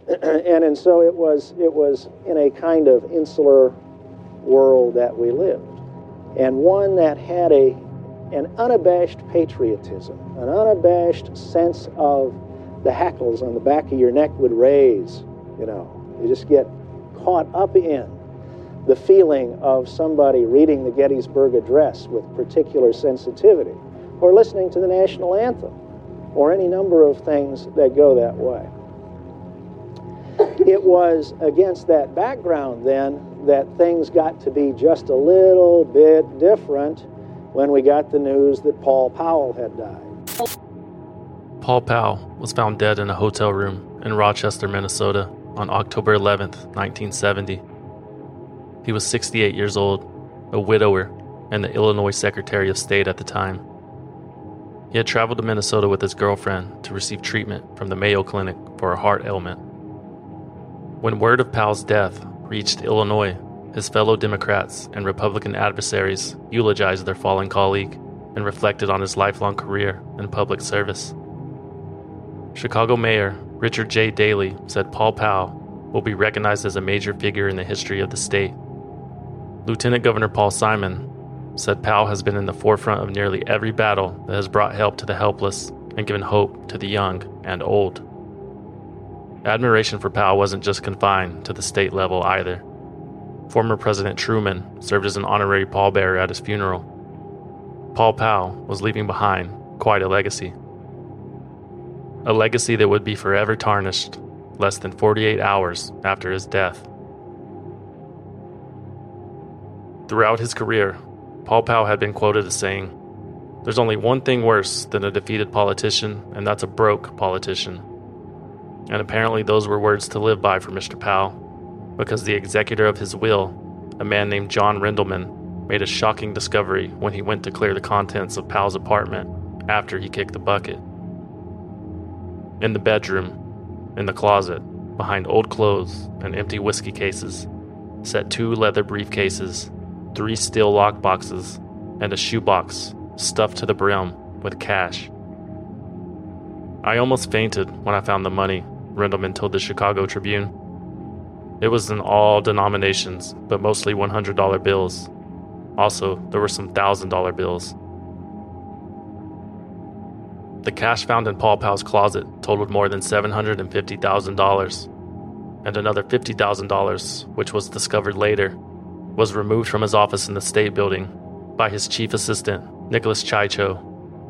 And so it was in a kind of insular world that we lived, and one that had an unabashed patriotism, an unabashed sense of the hackles on the back of your neck would raise. You just get caught up in the feeling of somebody reading the Gettysburg Address with particular sensitivity, or listening to the national anthem, or any number of things that go that way. It was against that background, then, that things got to be just a little bit different when we got the news that Paul Powell had died. Paul Powell was found dead in a hotel room in Rochester, Minnesota on October 11th, 1970. He was 68 years old, a widower, and the Illinois Secretary of State at the time. He had traveled to Minnesota with his girlfriend to receive treatment from the Mayo Clinic for a heart ailment. When word of Powell's death reached Illinois, his fellow Democrats and Republican adversaries eulogized their fallen colleague and reflected on his lifelong career in public service. Chicago Mayor Richard J. Daley said Paul Powell will be recognized as a major figure in the history of the state. Lieutenant Governor Paul Simon said Powell has been in the forefront of nearly every battle that has brought help to the helpless and given hope to the young and old. Admiration for Powell wasn't just confined to the state level either. Former President Truman served as an honorary pallbearer at his funeral. Paul Powell was leaving behind quite a legacy. A legacy that would be forever tarnished less than 48 hours after his death. Throughout his career, Paul Powell had been quoted as saying, "There's only one thing worse than a defeated politician, and that's a broke politician." And apparently those were words to live by for Mr. Powell, because the executor of his will, a man named John Rindleman, made a shocking discovery when he went to clear the contents of Powell's apartment after he kicked the bucket. In the bedroom, in the closet, behind old clothes and empty whiskey cases, sat 2 leather briefcases, 3 steel lock boxes, and a shoebox stuffed to the brim with cash. "I almost fainted when I found the money," Rindleman told the Chicago Tribune. "It was in all denominations, but mostly $100 bills. Also, there were some $1,000 bills." The cash found in Paul Powell's closet totaled more than $750,000, and another $50,000, which was discovered later, was removed from his office in the State Building by his chief assistant, Nicholas Chicho.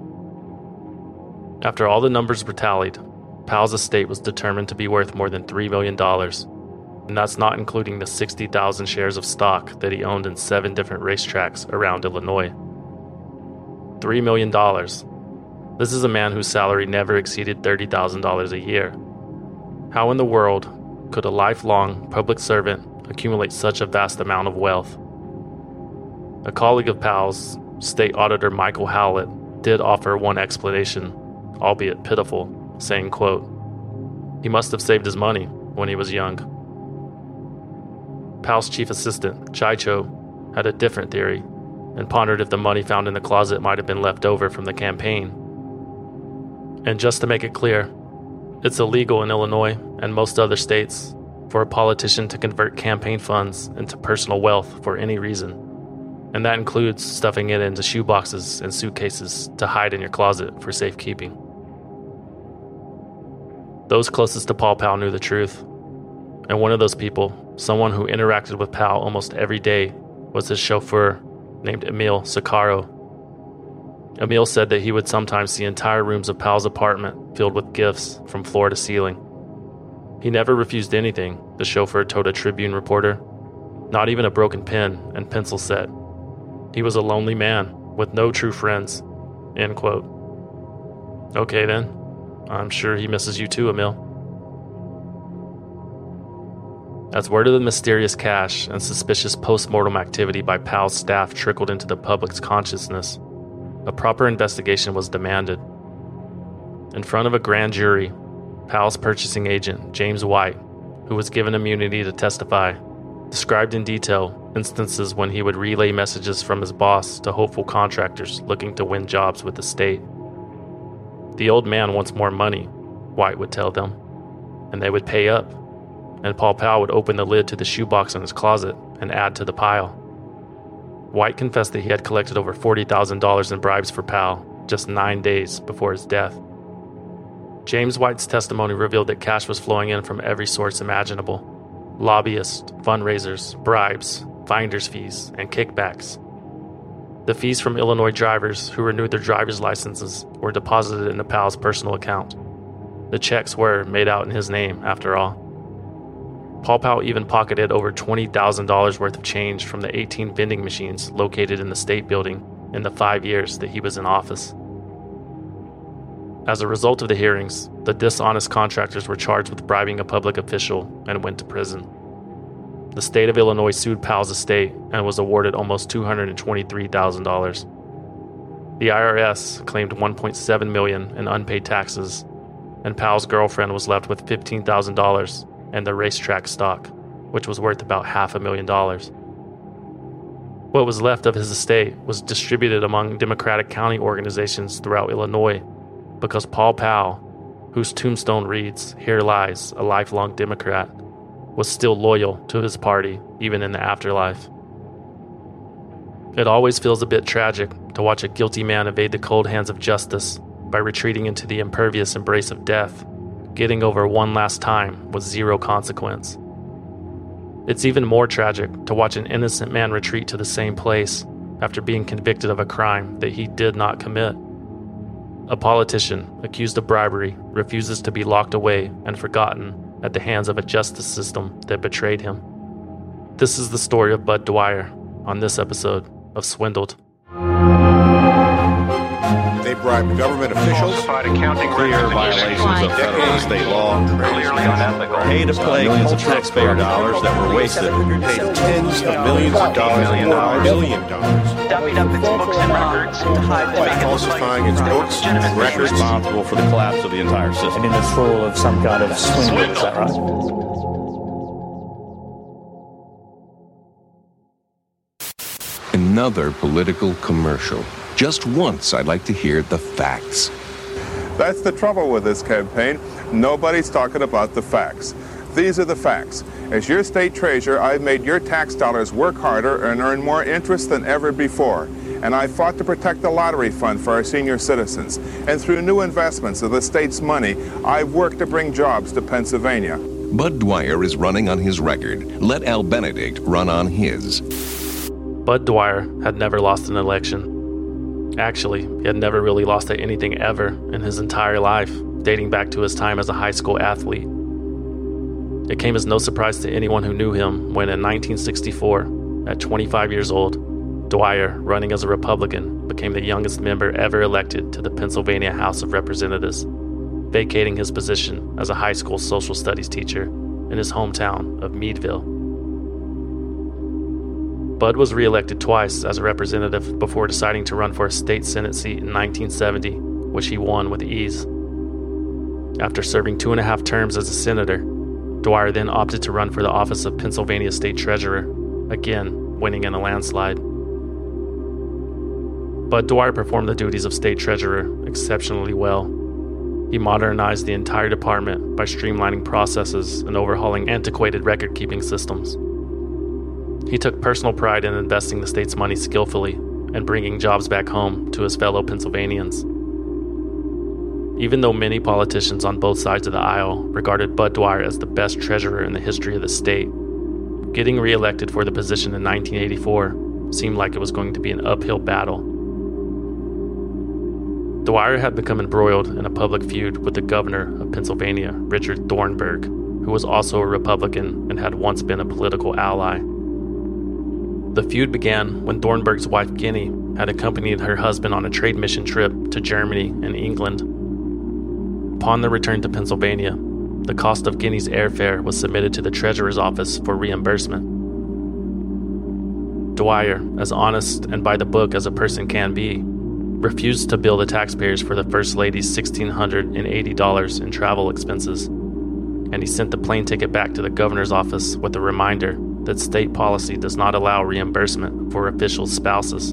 After all the numbers were tallied, Powell's estate was determined to be worth more than $3 million, and that's not including the 60,000 shares of stock that he owned in 7 different racetracks around Illinois. $3 million. This is a man whose salary never exceeded $30,000 a year. How in the world could a lifelong public servant accumulate such a vast amount of wealth? A colleague of Powell's, State Auditor Michael Howlett, did offer one explanation, albeit pitiful, saying, quote, "He must have saved his money when he was young." Powell's chief assistant, Chicho, had a different theory and pondered if the money found in the closet might have been left over from the campaign. And just to make it clear, it's illegal in Illinois and most other states for a politician to convert campaign funds into personal wealth for any reason. And that includes stuffing it into shoeboxes and suitcases to hide in your closet for safekeeping. Those closest to Paul Powell knew the truth. And one of those people, someone who interacted with Powell almost every day, was his chauffeur named Emil Sakaro. Emil said that he would sometimes see entire rooms of Powell's apartment filled with gifts from floor to ceiling. He never refused anything, the chauffeur told a Tribune reporter, not even a broken pen and pencil set. He was a lonely man with no true friends, end quote. Okay then, I'm sure he misses you too, Emil. As word of the mysterious cash and suspicious post-mortem activity by Powell's staff trickled into the public's consciousness, a proper investigation was demanded. In front of a grand jury, Powell's purchasing agent, James White, who was given immunity to testify, described in detail instances when he would relay messages from his boss to hopeful contractors looking to win jobs with the state. "The old man wants more money," White would tell them, "and they would pay up and Paul Powell would open the lid to the shoebox in his closet and add to the pile. White confessed that he had collected over $40,000 in bribes for Powell just 9 days before his death. James White's testimony revealed that cash was flowing in from every source imaginable: lobbyists, fundraisers, bribes, finder's fees, and kickbacks. The fees from Illinois drivers who renewed their driver's licenses were deposited into Powell's personal account. The checks were made out in his name, after all. Paul Powell even pocketed over $20,000 worth of change from the 18 vending machines located in the State Building in the 5 years that he was in office. As a result of the hearings, the dishonest contractors were charged with bribing a public official and went to prison. The state of Illinois sued Powell's estate and was awarded almost $223,000. The IRS claimed $1.7 million in unpaid taxes, and Powell's girlfriend was left with $15,000 and the racetrack stock, which was worth about $500,000. What was left of his estate was distributed among Democratic county organizations throughout Illinois, because Paul Powell, whose tombstone reads, "Here lies a lifelong Democrat," was still loyal to his party even in the afterlife. It always feels a bit tragic to watch a guilty man evade the cold hands of justice by retreating into the impervious embrace of death, getting over one last time with zero consequence. It's even more tragic to watch an innocent man retreat to the same place after being convicted of a crime that he did not commit. A politician accused of bribery refuses to be locked away and forgotten at the hands of a justice system that betrayed him. This is the story of Bud Dwyer on this episode of Swindled. They bribed government officials, clear violations of federal and state law, pay to play millions of taxpayer dollars that were wasted, paid tens of millions of dollars, $1 billion, dummied up its books and records to hide the by falsifying its books and records, responsible for the collapse of the entire system. In this role of some kind of swindle, is that right? Another political commercial. Just once, I'd like to hear the facts. That's the trouble with this campaign. Nobody's talking about the facts. These are the facts. As your state treasurer, I've made your tax dollars work harder and earn more interest than ever before. And I fought to protect the lottery fund for our senior citizens. And through new investments of the state's money, I've worked to bring jobs to Pennsylvania. Bud Dwyer is running on his record. Let Al Benedict run on his. Bud Dwyer had never lost an election. Actually, he had never really lost at anything ever in his entire life, dating back to his time as a high school athlete. It came as no surprise to anyone who knew him when in 1964, at 25 years old, Dwyer, running as a Republican, became the youngest member ever elected to the Pennsylvania House of Representatives, vacating his position as a high school social studies teacher in his hometown of Meadville. Bud was re-elected twice as a representative before deciding to run for a state Senate seat in 1970, which he won with ease. After serving 2.5 terms as a senator, Dwyer then opted to run for the office of Pennsylvania State Treasurer, again winning in a landslide. Bud Dwyer performed the duties of state treasurer exceptionally well. He modernized the entire department by streamlining processes and overhauling antiquated record-keeping systems. He took personal pride in investing the state's money skillfully and bringing jobs back home to his fellow Pennsylvanians. Even though many politicians on both sides of the aisle regarded Bud Dwyer as the best treasurer in the history of the state, getting re-elected for the position in 1984 seemed like it was going to be an uphill battle. Dwyer had become embroiled in a public feud with the governor of Pennsylvania, Richard Thornburg, who was also a Republican and had once been a political ally. The feud began when Thornburg's wife, Ginny, had accompanied her husband on a trade mission trip to Germany and England. Upon their return to Pennsylvania, the cost of Ginny's airfare was submitted to the treasurer's office for reimbursement. Dwyer, as honest and by the book as a person can be, refused to bill the taxpayers for the First Lady's $1,680 in travel expenses, and he sent the plane ticket back to the governor's office with a reminder that state policy does not allow reimbursement for officials' spouses.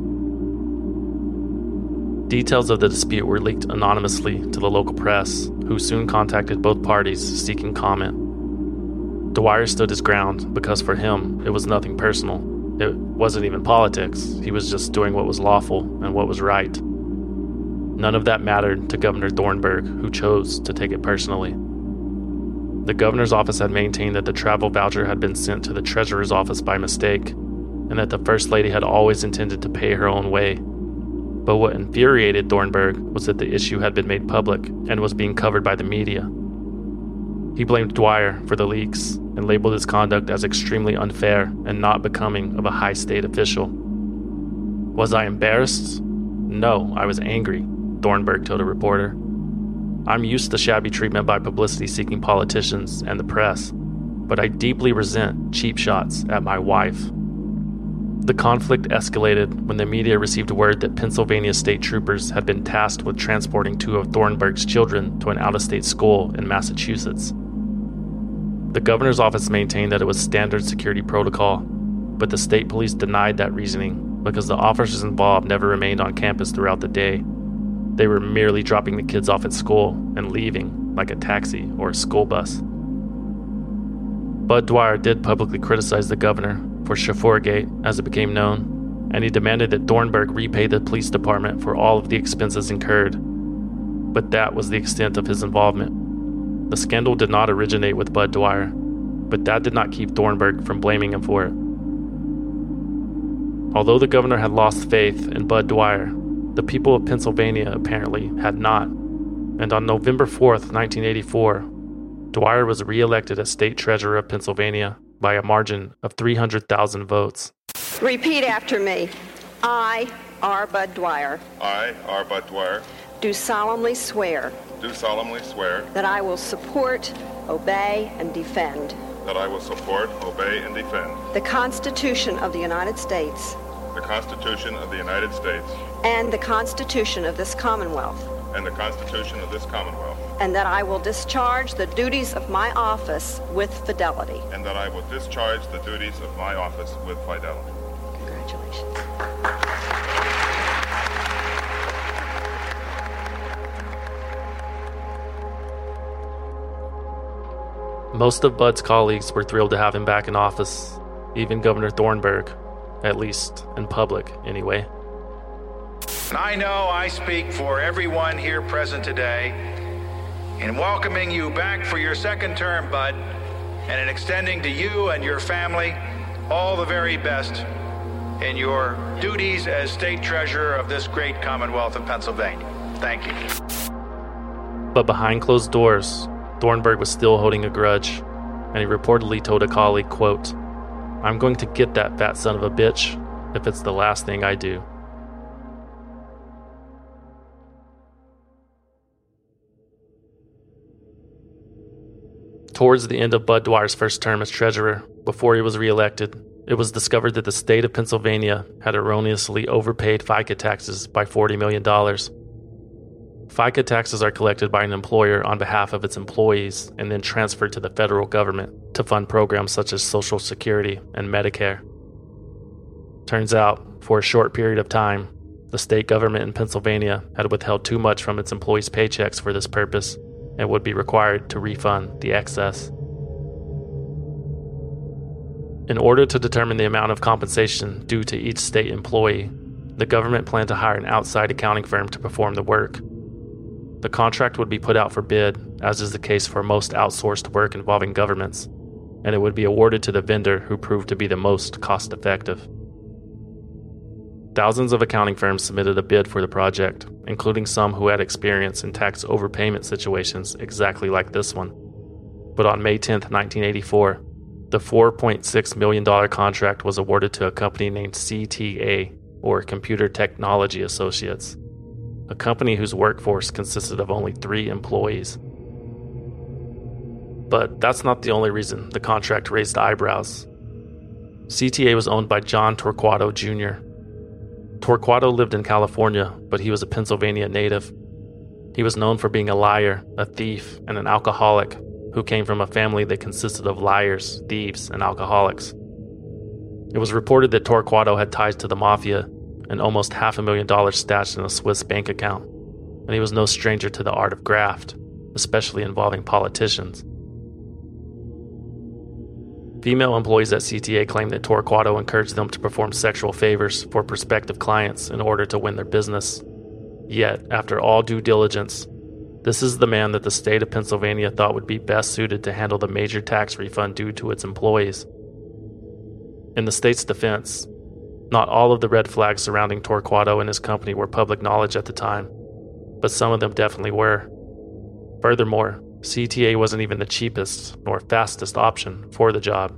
Details of the dispute were leaked anonymously to the local press, who soon contacted both parties seeking comment. Dwyer stood his ground because for him, it was nothing personal. It wasn't even politics. He was just doing what was lawful and what was right. None of that mattered to Governor Thornburgh, who chose to take it personally. The governor's office had maintained that the travel voucher had been sent to the treasurer's office by mistake, and that the First Lady had always intended to pay her own way. But what infuriated Thornburgh was that the issue had been made public and was being covered by the media. He blamed Dwyer for the leaks and labeled his conduct as extremely unfair and not becoming of a high state official. Was I embarrassed? No, I was angry, Thornburgh told a reporter. I'm used to shabby treatment by publicity-seeking politicians and the press, but I deeply resent cheap shots at my wife. The conflict escalated when the media received word that Pennsylvania state troopers had been tasked with transporting two of Thornburgh's children to an out-of-state school in Massachusetts. The governor's office maintained that it was standard security protocol, but the state police denied that reasoning because the officers involved never remained on campus throughout the day. They were merely dropping the kids off at school and leaving, like a taxi or a school bus. Bud Dwyer did publicly criticize the governor for Chauffeurgate, as it became known, and he demanded that Thornburgh repay the police department for all of the expenses incurred. But that was the extent of his involvement. The scandal did not originate with Bud Dwyer, but that did not keep Thornburgh from blaming him for it. Although the governor had lost faith in Bud Dwyer, the people of Pennsylvania apparently had not, and on November 4th, 1984, Dwyer was re-elected as state treasurer of Pennsylvania by a margin of 300,000 votes. Repeat after me. I, R. Bud Dwyer. I, R. Bud Dwyer, Do solemnly swear do solemnly swear that I will support, obey, and defend that I will support, obey, and defend the Constitution of the United States the Constitution of the United States and the Constitution of this Commonwealth, and the Constitution of this Commonwealth, and that I will discharge the duties of my office with fidelity. and that I will discharge the duties of my office with fidelity. Congratulations. Most of Bud's colleagues were thrilled to have him back in office, even Governor Thornburgh, at least in public anyway. I know I speak for everyone here present today in welcoming you back for your second term, Bud, and in extending to you and your family all the very best in your duties as state treasurer of this great Commonwealth of Pennsylvania. Thank you. But behind closed doors, Thornburgh was still holding a grudge, and he reportedly told a colleague, quote, "I'm going to get that fat son of a bitch if it's the last thing I do." Towards the end of Bud Dwyer's first term as treasurer, before he was reelected, it was discovered that the state of Pennsylvania had erroneously overpaid FICA taxes by $40 million. FICA taxes are collected by an employer on behalf of its employees and then transferred to the federal government to fund programs such as Social Security and Medicare. Turns out, for a short period of time, the state government in Pennsylvania had withheld too much from its employees' paychecks for this purpose and would be required to refund the excess. In order to determine the amount of compensation due to each state employee, the government planned to hire an outside accounting firm to perform the work. The contract would be put out for bid, as is the case for most outsourced work involving governments, and it would be awarded to the vendor who proved to be the most cost-effective. Thousands of accounting firms submitted a bid for the project, including some who had experience in tax overpayment situations exactly like this one. But on May 10, 1984, the $4.6 million contract was awarded to a company named CTA, or Computer Technology Associates, a company whose workforce consisted of only 3 employees. But that's not the only reason the contract raised eyebrows. CTA was owned by John Torquato Jr. Torquato lived in California, but he was a Pennsylvania native. He was known for being a liar, a thief, and an alcoholic who came from a family that consisted of liars, thieves, and alcoholics. It was reported that Torquato had ties to the mafia and almost $500,000 stashed in a Swiss bank account, and he was no stranger to the art of graft, especially involving politicians. Female employees at CTA claimed that Torquato encouraged them to perform sexual favors for prospective clients in order to win their business. Yet, after all due diligence, this is the man that the state of Pennsylvania thought would be best suited to handle the major tax refund due to its employees. In the state's defense, not all of the red flags surrounding Torquato and his company were public knowledge at the time, but some of them definitely were. Furthermore, CTA wasn't even the cheapest nor fastest option for the job.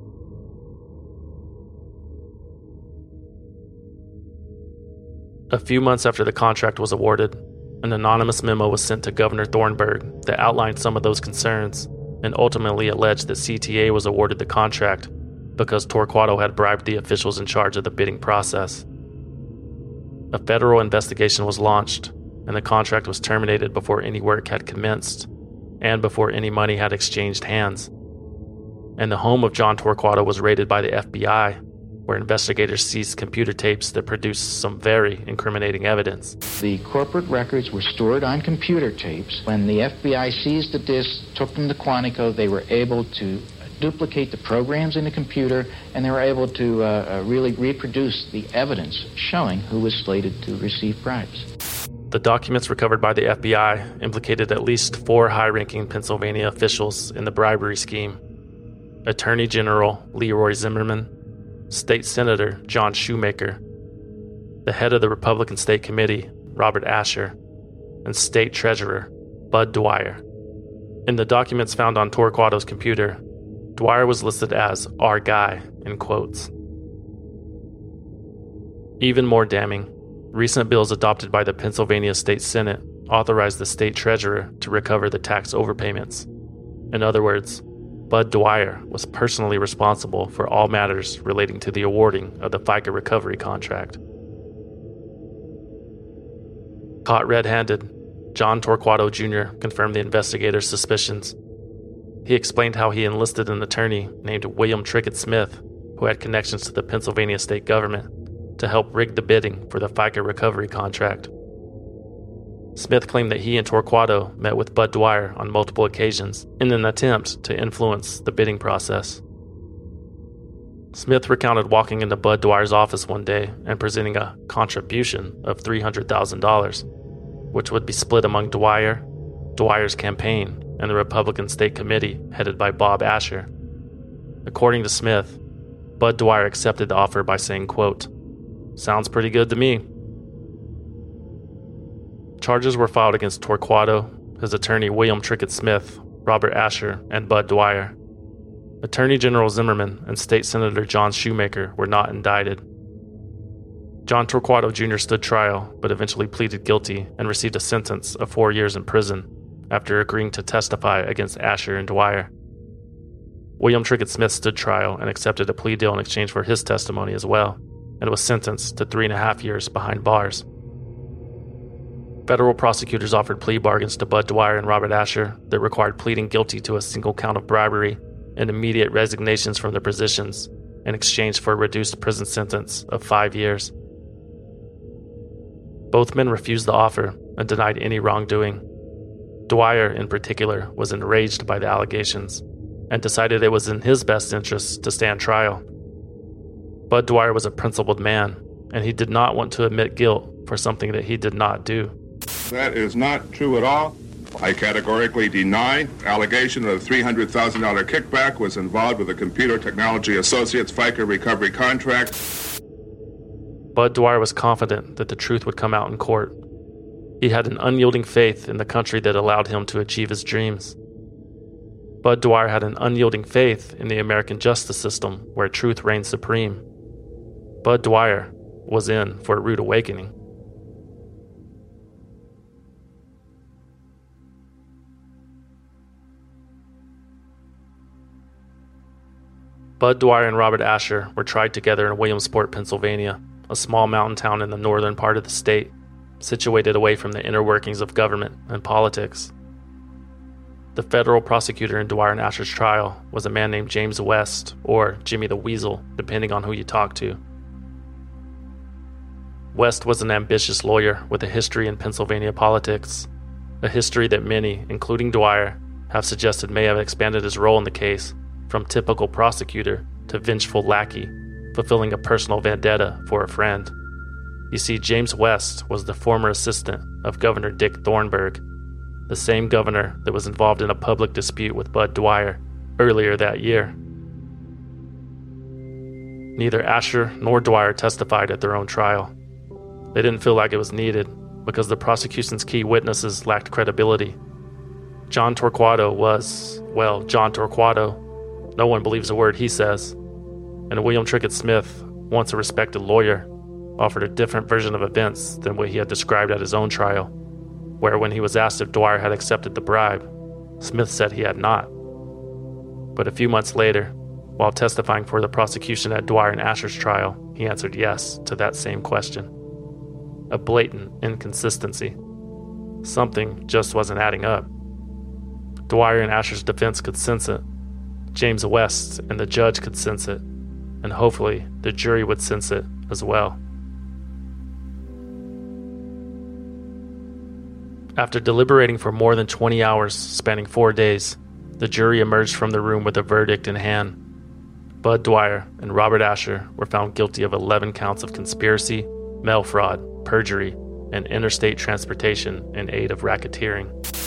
A few months after the contract was awarded, an anonymous memo was sent to Governor Thornburg that outlined some of those concerns and ultimately alleged that CTA was awarded the contract because Torquato had bribed the officials in charge of the bidding process. A federal investigation was launched, and the contract was terminated before any work had commenced and before any money had exchanged hands. And the home of John Torquato was raided by the FBI, where investigators seized computer tapes that produced some very incriminating evidence. The corporate records were stored on computer tapes. When the FBI seized the disks, took them to Quantico, they were able to duplicate the programs in the computer, and they were able to really reproduce the evidence showing who was slated to receive bribes. The documents recovered by the FBI implicated at least 4 high-ranking Pennsylvania officials in the bribery scheme: Attorney General Leroy Zimmerman, State Senator John Shoemaker, the head of the Republican State Committee, Robert Asher, and State Treasurer Bud Dwyer. In the documents found on Torquato's computer, Dwyer was listed as "our guy" in quotes. Even more damning, recent bills adopted by the Pennsylvania State Senate authorized the state treasurer to recover the tax overpayments. In other words, Bud Dwyer was personally responsible for all matters relating to the awarding of the FICA recovery contract. Caught red-handed, John Torquato Jr. confirmed the investigators' suspicions. He explained how he enlisted an attorney named William Trickett Smith, who had connections to the Pennsylvania state government, to help rig the bidding for the FICA recovery contract. Smith claimed that he and Torquato met with Bud Dwyer on multiple occasions in an attempt to influence the bidding process. Smith recounted walking into Bud Dwyer's office one day and presenting a contribution of $300,000, which would be split among Dwyer, Dwyer's campaign, and the Republican State Committee headed by Bob Asher. According to Smith, Bud Dwyer accepted the offer by saying, quote, "Sounds pretty good to me." Charges were filed against Torquato, his attorney William Trickett Smith, Robert Asher, and Bud Dwyer. Attorney General Zimmerman and State Senator John Shoemaker were not indicted. John Torquato Jr. stood trial, but eventually pleaded guilty and received a sentence of 4 years in prison after agreeing to testify against Asher and Dwyer. William Trickett Smith stood trial and accepted a plea deal in exchange for his testimony as well, and was sentenced to 3.5 years behind bars. Federal prosecutors offered plea bargains to Bud Dwyer and Robert Asher that required pleading guilty to a single count of bribery and immediate resignations from their positions in exchange for a reduced prison sentence of 5 years. Both men refused the offer and denied any wrongdoing. Dwyer, in particular, was enraged by the allegations and decided it was in his best interest to stand trial. Bud Dwyer was a principled man, and he did not want to admit guilt for something that he did not do. That is not true at all. I categorically deny allegation that a $300,000 kickback was involved with the Computer Technology Associates FICA recovery contract. Bud Dwyer was confident that the truth would come out in court. He had an unyielding faith in the country that allowed him to achieve his dreams. Bud Dwyer had an unyielding faith in the American justice system where truth reigned supreme. Bud Dwyer was in for a rude awakening. Bud Dwyer and Robert Asher were tried together in Williamsport, Pennsylvania, a small mountain town in the northern part of the state, situated away from the inner workings of government and politics. The federal prosecutor in Dwyer and Asher's trial was a man named James West, or Jimmy the Weasel, depending on who you talk to. West was an ambitious lawyer with a history in Pennsylvania politics, a history that many, including Dwyer, have suggested may have expanded his role in the case from typical prosecutor to vengeful lackey, fulfilling a personal vendetta for a friend. You see, James West was the former assistant of Governor Dick Thornburgh, the same governor that was involved in a public dispute with Bud Dwyer earlier that year. Neither Asher nor Dwyer testified at their own trial. They didn't feel like it was needed because the prosecution's key witnesses lacked credibility. John Torquato was, well, John Torquato. No one believes a word he says. And William Trickett Smith, once a respected lawyer, offered a different version of events than what he had described at his own trial, where when he was asked if Dwyer had accepted the bribe, Smith said he had not. But a few months later, while testifying for the prosecution at Dwyer and Asher's trial, he answered yes to that same question. A blatant inconsistency. Something just wasn't adding up. Dwyer and Asher's defense could sense it. James West and the judge could sense it. And hopefully the jury would sense it as well. After deliberating for more than 20 hours, spanning 4 days, the jury emerged from the room with a verdict in hand. Bud Dwyer and Robert Asher were found guilty of 11 counts of conspiracy, mail fraud, perjury, and interstate transportation in aid of racketeering.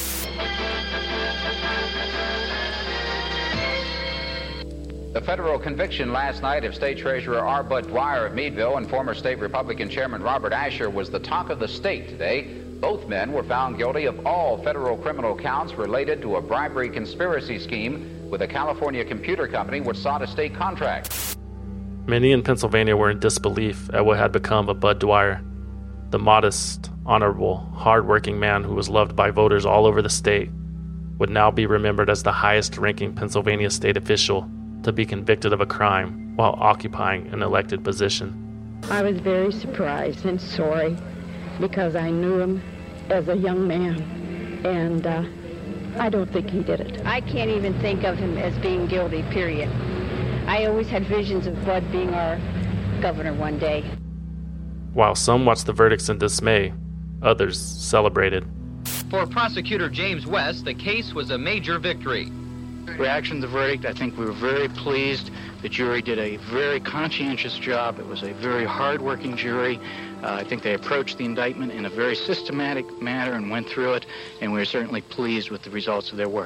The federal conviction last night of State Treasurer R. Bud Dwyer of Meadville and former State Republican Chairman Robert Asher was the talk of the state today. Both men were found guilty of all federal criminal counts related to a bribery conspiracy scheme with a California computer company which sought a state contract. Many in Pennsylvania were in disbelief at what had become of Bud Dwyer, the modest, honorable, hard-working man who was loved by voters all over the state, would now be remembered as the highest-ranking Pennsylvania state official to be convicted of a crime while occupying an elected position. I was very surprised and sorry because I knew him as a young man, and I don't think he did it. I can't even think of him as being guilty, period. I always had visions of Bud being our governor one day. While some watched the verdicts in dismay, others celebrated. For prosecutor James West, the case was a major victory. Reaction to the verdict, I think we were very pleased. The jury did a very conscientious job. It was a very hard-working jury. I think they approached the indictment in a very systematic manner and went through it, and we were certainly pleased with the results of their work.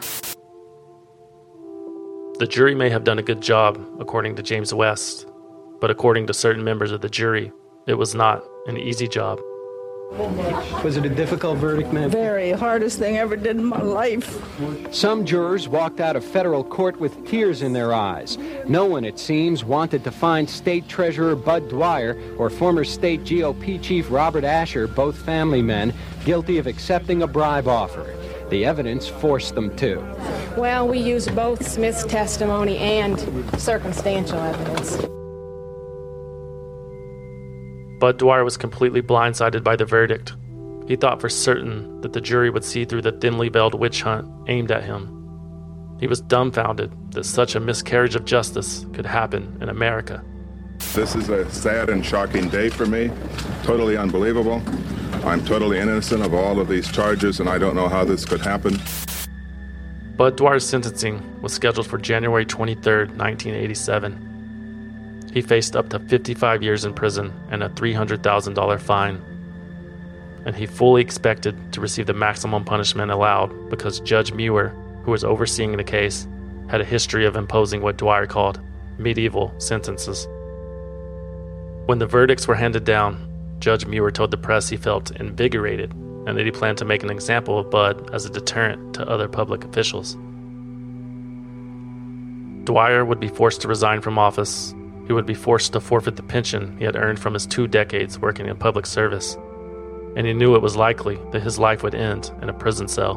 The jury may have done a good job, according to James West, but according to certain members of the jury, it was not an easy job. Was it a difficult verdict, ma'am? Very hardest thing I ever did in my life. Some jurors walked out of federal court with tears in their eyes. No one, it seems, wanted to find State Treasurer Bud Dwyer or former State GOP Chief Robert Asher, both family men, guilty of accepting a bribe offer. The evidence forced them to. Well, we used both Smith's testimony and circumstantial evidence. Bud Dwyer was completely blindsided by the verdict. He thought for certain that the jury would see through the thinly veiled witch hunt aimed at him. He was dumbfounded that such a miscarriage of justice could happen in America. This is a sad and shocking day for me. Totally unbelievable. I'm totally innocent of all of these charges, and I don't know how this could happen. Bud Dwyer's sentencing was scheduled for January 23, 1987. He faced up to 55 years in prison and a $300,000 fine. And he fully expected to receive the maximum punishment allowed because Judge Muir, who was overseeing the case, had a history of imposing what Dwyer called medieval sentences. When the verdicts were handed down, Judge Muir told the press he felt invigorated and that he planned to make an example of Bud as a deterrent to other public officials. Dwyer would be forced to resign from office. He would be forced to forfeit the pension he had earned from his 2 decades working in public service, and he knew it was likely that his life would end in a prison cell.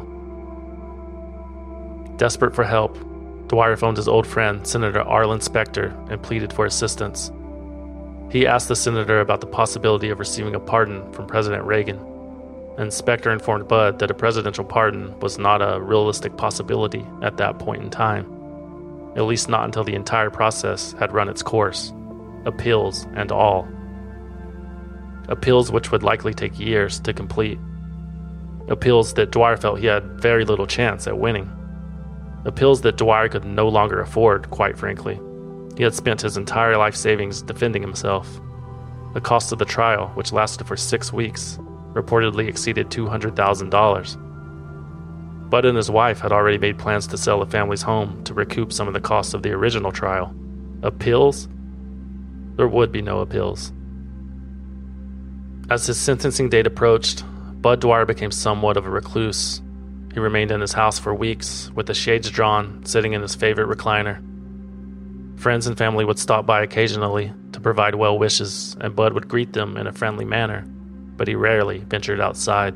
Desperate for help, Dwyer phoned his old friend, Senator Arlen Specter, and pleaded for assistance. He asked the senator about the possibility of receiving a pardon from President Reagan, and Specter informed Bud that a presidential pardon was not a realistic possibility at that point in time. At least not until the entire process had run its course, appeals and all. Appeals which would likely take years to complete. Appeals that Dwyer felt he had very little chance at winning. appeals that Dwyer could no longer afford, quite frankly. He had spent his entire life savings defending himself. The cost of the trial, which lasted for 6 weeks, reportedly exceeded $200,000. Bud and his wife had already made plans to sell the family's home to recoup some of the costs of the original trial. Appeals? There would be no appeals. As his sentencing date approached, Bud Dwyer became somewhat of a recluse. He remained in his house for weeks, with the shades drawn, sitting in his favorite recliner. Friends and family would stop by occasionally to provide well wishes, and Bud would greet them in a friendly manner, but he rarely ventured outside.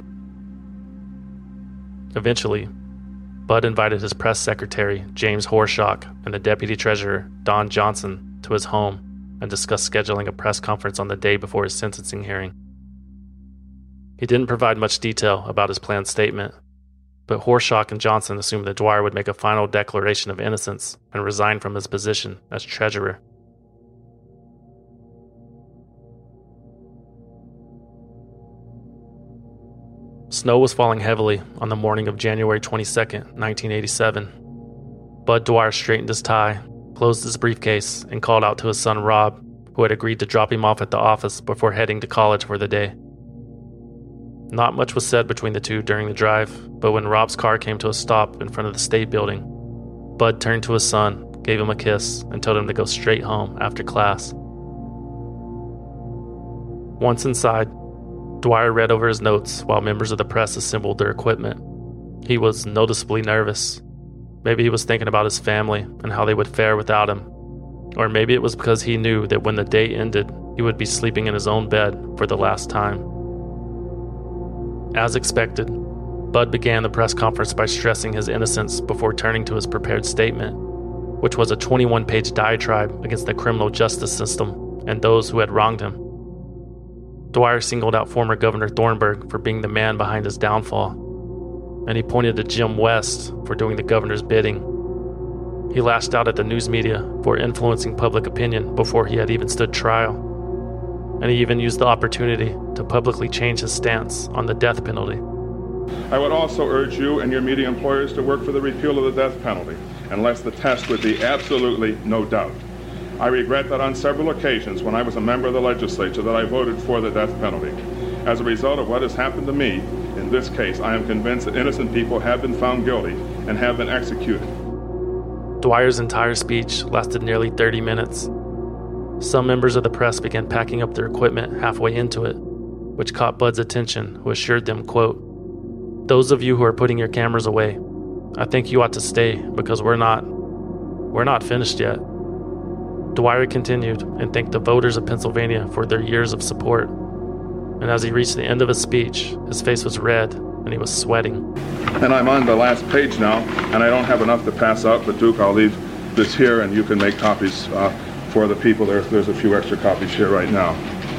Eventually, Bud invited his press secretary, James Horshock, and the deputy treasurer, Don Johnson, to his home and discussed scheduling a press conference on the day before his sentencing hearing. He didn't provide much detail about his planned statement, but Horshock and Johnson assumed that Dwyer would make a final declaration of innocence and resign from his position as treasurer. Snow was falling heavily on the morning of January 22, 1987. Bud Dwyer straightened his tie, closed his briefcase, and called out to his son Rob, who had agreed to drop him off at the office before heading to college for the day. Not much was said between the two during the drive, but when Rob's car came to a stop in front of the state building, Bud turned to his son, gave him a kiss, and told him to go straight home after class. Once inside, Dwyer read over his notes while members of the press assembled their equipment. He was noticeably nervous. Maybe he was thinking about his family and how they would fare without him. Or maybe it was because he knew that when the day ended, he would be sleeping in his own bed for the last time. As expected, Bud began the press conference by stressing his innocence before turning to his prepared statement, which was a 21-page diatribe against the criminal justice system and those who had wronged him. Dwyer singled out former Governor Thornburg for being the man behind his downfall, and he pointed to Jim West for doing the governor's bidding. He lashed out at the news media for influencing public opinion before he had even stood trial, and he even used the opportunity to publicly change his stance on the death penalty. I would also urge you and your media employers to work for the repeal of the death penalty, unless the test would be absolutely no doubt. I regret that on several occasions when I was a member of the legislature that I voted for the death penalty. As a result of what has happened to me, in this case, I am convinced that innocent people have been found guilty and have been executed. Dwyer's entire speech lasted nearly 30 minutes. Some members of the press began packing up their equipment halfway into it, which caught Bud's attention, who assured them, quote, "Those of you who are putting your cameras away, I think you ought to stay because we're not finished yet." Dwyer continued and thanked the voters of Pennsylvania for their years of support. And as he reached the end of his speech, his face was red and he was sweating. And I'm on the last page now, and I don't have enough to pass out, but Duke, I'll leave this here and you can make copies for the people. There's a few extra copies here right now.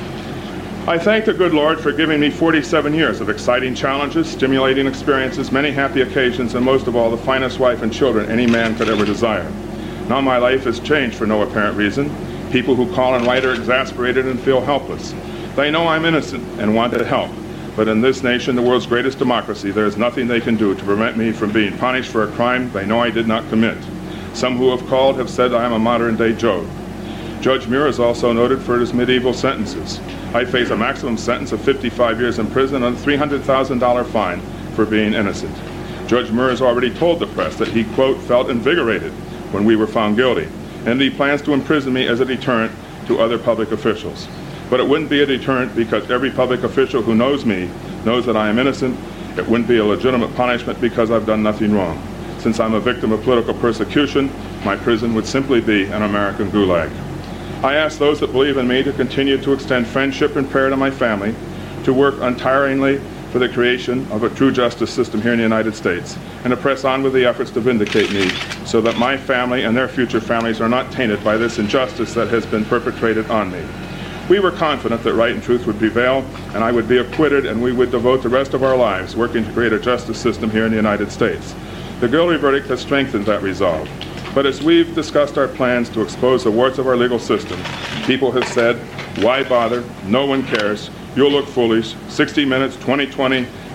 I thank the good Lord for giving me 47 years of exciting challenges, stimulating experiences, many happy occasions, and most of all, the finest wife and children any man could ever desire. Now my life has changed for no apparent reason. People who call and write are exasperated and feel helpless. They know I'm innocent and want to help. But in this nation, the world's greatest democracy, there is nothing they can do to prevent me from being punished for a crime they know I did not commit. Some who have called have said I am a modern-day Job. Judge Muir is also noted for his medieval sentences. I face a maximum sentence of 55 years in prison and a $300,000 fine for being innocent. Judge Muir has already told the press that he, quote, felt invigorated when we were found guilty, and he plans to imprison me as a deterrent to other public officials. But it wouldn't be a deterrent because every public official who knows me knows that I am innocent. It wouldn't be a legitimate punishment because I've done nothing wrong. Since I'm a victim of political persecution, my prison would simply be an American gulag. I ask those that believe in me to continue to extend friendship and prayer to my family, to work untiringly for the creation of a true justice system here in the United States, and to press on with the efforts to vindicate me so that my family and their future families are not tainted by this injustice that has been perpetrated on me. We were confident that right and truth would prevail, and I would be acquitted, and we would devote the rest of our lives working to create a justice system here in the United States. The guilty verdict has strengthened that resolve. But as we've discussed our plans to expose the warts of our legal system, people have said, why bother? No one cares. You'll look foolish. 60 Minutes, 2020,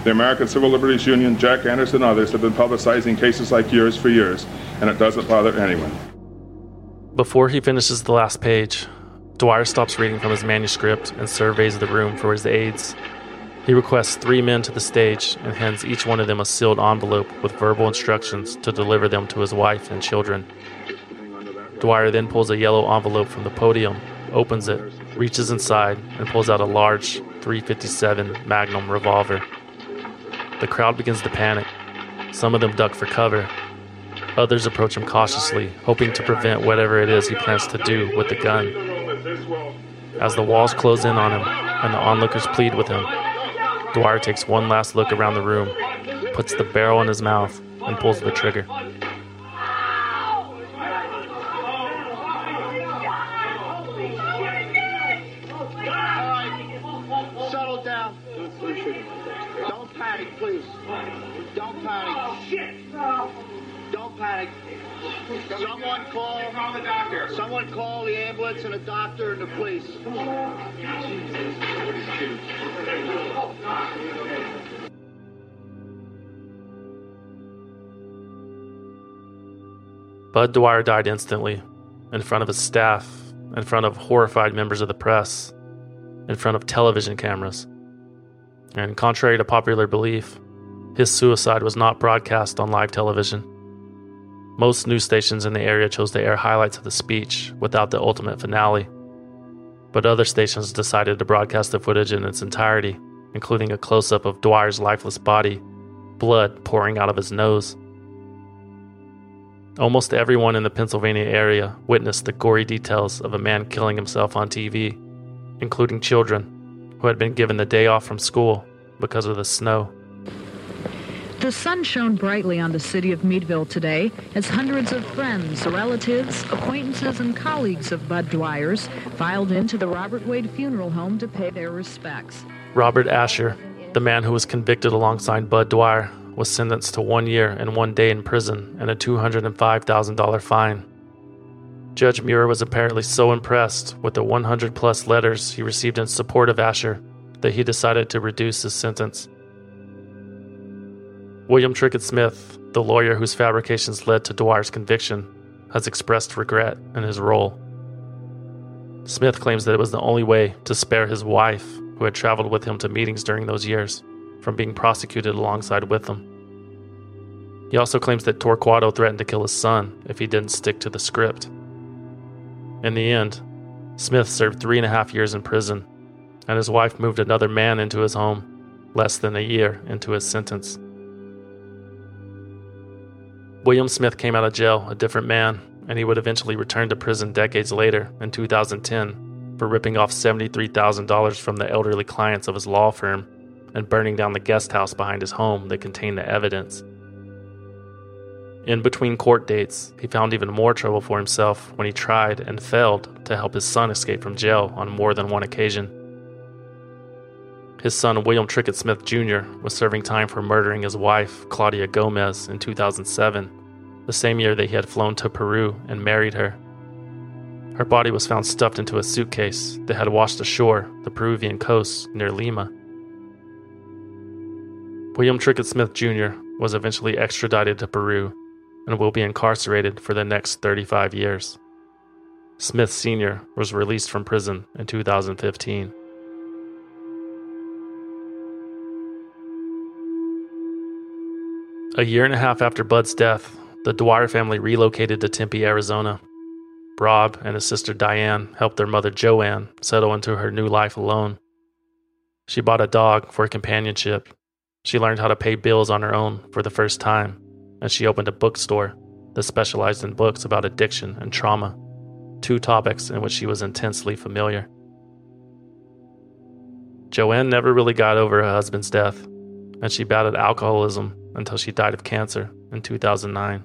The American Civil Liberties Union, Jack Anderson, and others have been publicizing cases like yours for years, and it doesn't bother anyone. Before he finishes the last page, Dwyer stops reading from his manuscript and surveys the room for his aides. He requests 3 men to the stage and hands each one of them a sealed envelope with verbal instructions to deliver them to his wife and children. Dwyer then pulls a yellow envelope from the podium, opens it, reaches inside, and pulls out a large .357 Magnum revolver. The crowd begins to panic. Some of them duck for cover. Others approach him cautiously, hoping to prevent whatever it is he plans to do with the gun. As the walls close in on him and the onlookers plead with him, Dwyer takes one last look around the room, puts the barrel in his mouth, and pulls the trigger. Settle down. Don't panic, please. Don't panic. Shit! Don't panic. Someone call the ambulance and a doctor and the police. Bud Dwyer died instantly, in front of his staff, in front of horrified members of the press, in front of television cameras. And contrary to popular belief, his suicide was not broadcast on live television. Most news stations in the area chose to air highlights of the speech without the ultimate finale, but other stations decided to broadcast the footage in its entirety, including a close-up of Dwyer's lifeless body, blood pouring out of his nose. Almost everyone in the Pennsylvania area witnessed the gory details of a man killing himself on TV, including children who had been given the day off from school because of the snow. The sun shone brightly on the city of Meadville today as hundreds of friends, relatives, acquaintances, and colleagues of Bud Dwyer's filed into the Robert Wade Funeral Home to pay their respects. Robert Asher, the man who was convicted alongside Bud Dwyer, was sentenced to 1 year and 1 day in prison and a $205,000 fine. Judge Muir was apparently so impressed with the 100-plus letters he received in support of Asher that he decided to reduce his sentence. William Trickett Smith, the lawyer whose fabrications led to Dwyer's conviction, has expressed regret in his role. Smith claims that it was the only way to spare his wife, who had traveled with him to meetings during those years, from being prosecuted alongside with them. He also claims that Torquato threatened to kill his son if he didn't stick to the script. In the end, Smith served 3.5 years in prison, and his wife moved another man into his home less than a year into his sentence. William Smith came out of jail a different man, and he would eventually return to prison decades later in 2010 for ripping off $73,000 from the elderly clients of his law firm and burning down the guest house behind his home that contained the evidence. In between court dates, he found even more trouble for himself when he tried and failed to help his son escape from jail on more than one occasion. His son, William Trickett Smith Jr., was serving time for murdering his wife, Claudia Gomez, in 2007, the same year that he had flown to Peru and married her. Her body was found stuffed into a suitcase that had washed ashore the Peruvian coast near Lima. William Trickett Smith Jr. was eventually extradited to Peru and will be incarcerated for the next 35 years. Smith Sr. was released from prison in 2015. A year and a half after Bud's death, the Dwyer family relocated to Tempe, Arizona. Rob and his sister Diane helped their mother Joanne settle into her new life alone. She bought a dog for companionship. She learned how to pay bills on her own for the first time, and she opened a bookstore that specialized in books about addiction and trauma, 2 topics in which she was intensely familiar. Joanne never really got over her husband's death, and she battled alcoholism until she died of cancer in 2009.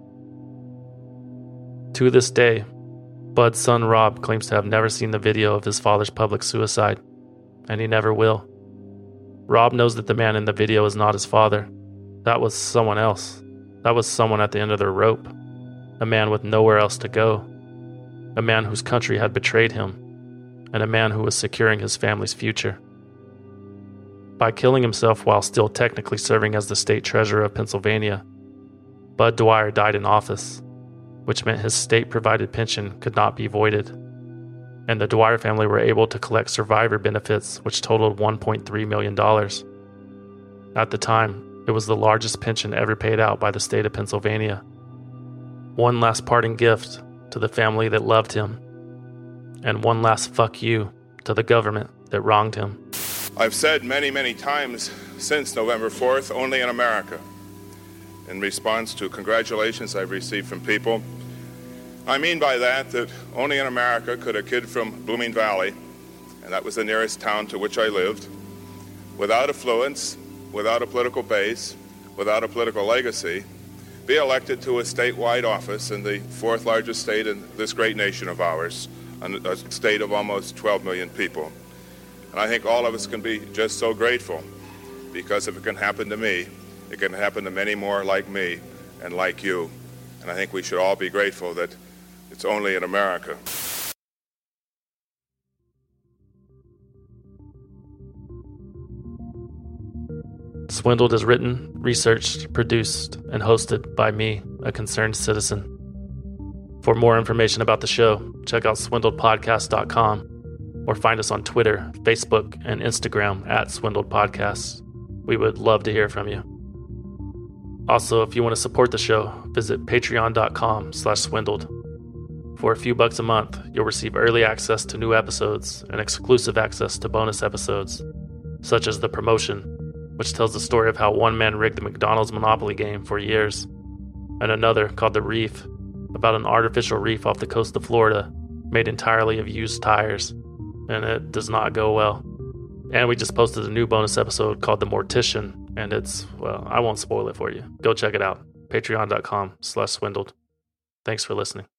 To this day, Bud's son Rob claims to have never seen the video of his father's public suicide, and he never will. Rob knows that the man in the video is not his father. That was someone else. That was someone at the end of their rope. A man with nowhere else to go. A man whose country had betrayed him. And a man who was securing his family's future. By killing himself while still technically serving as the state treasurer of Pennsylvania, Bud Dwyer died in office, which meant his state-provided pension could not be voided, and the Dwyer family were able to collect survivor benefits, which totaled $1.3 million. At the time, it was the largest pension ever paid out by the state of Pennsylvania. One last parting gift to the family that loved him, and one last fuck you to the government that wronged him. I've said many, many times since November 4th, only in America, in response to congratulations I've received from people. I mean by that only in America could a kid from Blooming Valley, and that was the nearest town to which I lived, without affluence, without a political base, without a political legacy, be elected to a statewide office in the fourth largest state in this great nation of ours, a state of almost 12 million people. And I think all of us can be just so grateful, because if it can happen to me, it can happen to many more like me and like you. And I think we should all be grateful that it's only in America. Swindled is written, researched, produced, and hosted by me, a concerned citizen. For more information about the show, check out swindledpodcast.com or find us on Twitter, Facebook, and Instagram at Swindled Podcasts. We would love to hear from you. Also, if you want to support the show, visit patreon.com/swindled. For a few bucks a month, you'll receive early access to new episodes and exclusive access to bonus episodes, such as The Promotion, which tells the story of how one man rigged the McDonald's Monopoly game for years, and another called The Reef, about an artificial reef off the coast of Florida made entirely of used tires, and it does not go well. And we just posted a new bonus episode called The Mortician, and it's, well, I won't spoil it for you. Go check it out. Patreon.com/swindled. Thanks for listening.